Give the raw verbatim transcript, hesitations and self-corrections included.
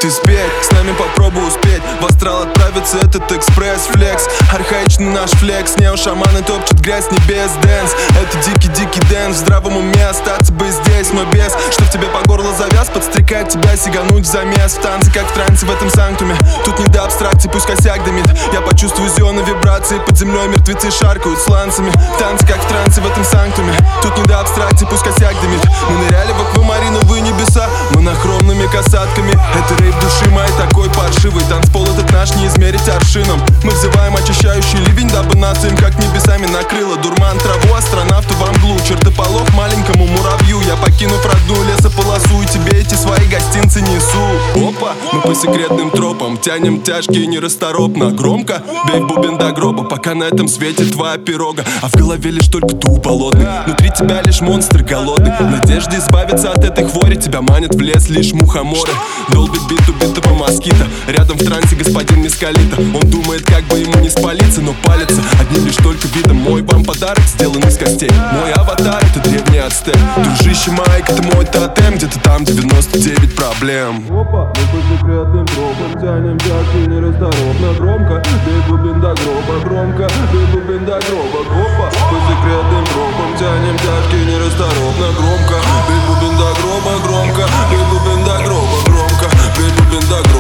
ты спеть, с нами попробуй успеть. В астрал отправится этот экспресс-флекс. Архаичный наш флекс, нео-шаманы топчут грязь небес. Дэнс, это дикий-дикий дэнс. В здравом уме остаться бы здесь, но без чтоб тебе по горло завяз, подстрекает тебя сигануть в замес. В танце, как в трансе в этом санктуме. Тут не до абстракции, пусть косяк дымит. Я почувствую зионы вибрации. Под землей мертвецы шаркают сланцами. В танце, как в трансе в этом санктуме. Тут не до абстракции, пусть косяк дымит. Мы ныряли в аквамариновые небеса монохромными касатками. Это рейв души моей такой паршивый. Танцпол этот наш не измерить аршином. Мы взываем очищающий ливень, дабы нас им как небесами накрыло. Дурман траву, астронавту во мглу. Чертополох маленькому муравью. Я покинув родную лесополосу и тебе эти свои гостинцы несу. Опа, мы по секретным тропам тянем тяжкие нерасторопно. Громко бей в бубен до гроба, пока на этом свете твоя пирога. А в голове лишь только дух болотный. Внутри тебя лишь монстр голодный. Надежда избавиться от этой хвори. Тебя манят в лес лишь мухоморы. Долбит бит убитого москита. Рядом в трансе господин Мискалита. Он думает, как бы ему не спалиться, но палится одним лишь только видом. Мой вам подарок сделан из костей. Мой аватар — это древний ацтек. Дружище Майк — это мой тотем. Где-то там девяносто девять проблем. Опа, мы по секретным тропам тянем тяжкие нерасторопно. Громко бей бубен до гроба. Громко бей бубен до гроба. Опа, по секретным тропам тянем тяжкие нерасторопно. Громко бей бубен до гроба. Громко бей бубен до гроба. Громко бей бубен до гроба.